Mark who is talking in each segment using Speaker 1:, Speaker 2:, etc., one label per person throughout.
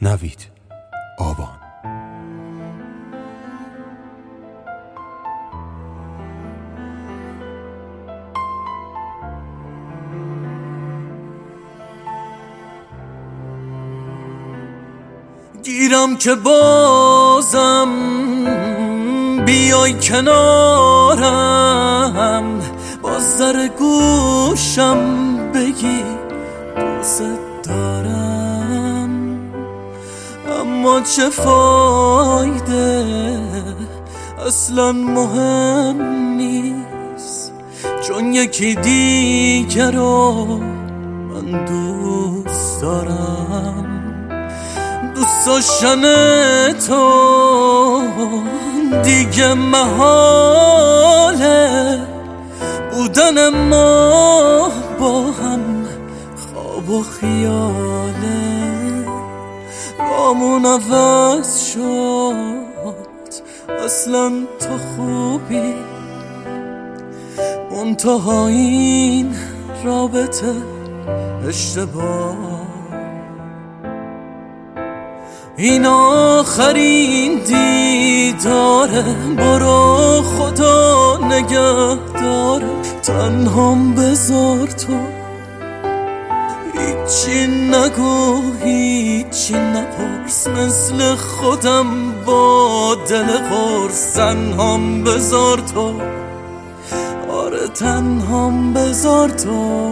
Speaker 1: نوید آبان.
Speaker 2: گیرم که بازم بیای کنارم، باز در گوشم بگی دوست دارم. اما چه فایده، اصلا مهم نیست، چون یکی دیگر رو من دوست دارم. دوست داشتن تو دیگه محاله، بودن ما با هم خواب و خیاله. رامون عوض شد، اصلا تو خوبی، منتها این رابطه اشتباه. این آخرین دیداره، برو خدا نگه داره. تنهام بذار تو، هیچی نگو هیچی نپرس، مثل خودم با دل قرص. تنهام بذار تو، آره تنهام بذار تو.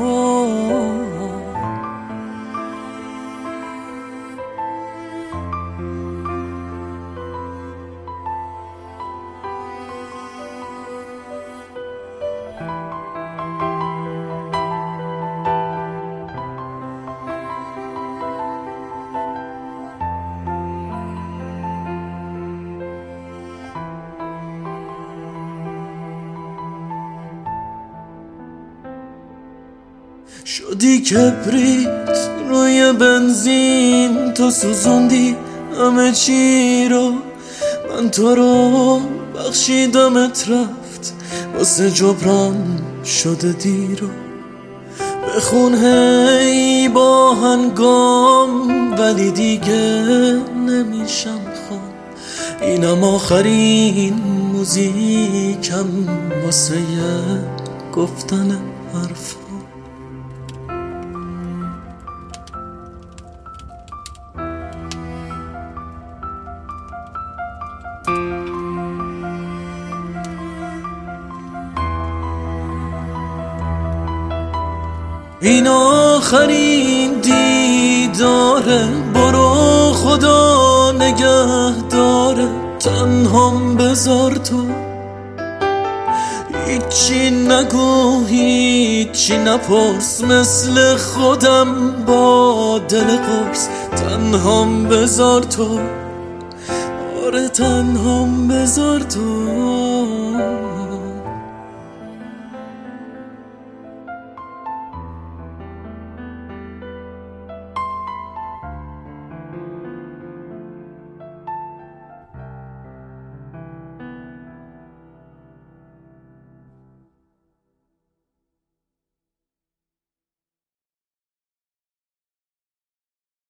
Speaker 2: شدی کبریت روی بنزین، تو سوزوندی همه چی رو. من تو رو بخشیدمت، رفت واسه جبران شده دیرو. بخون هی با هنگام، ولی دیگه نمیشم خواب. اینم آخرین موزیکم واسه گفتن حرف. این آخرین دیداره، برو خدا نگه داره. تنهام بذار تو، هیچی نگو هیچی نپرس، مثل خودم با دل قرص. تنهام بذار تو، آره تنهام بذار تو.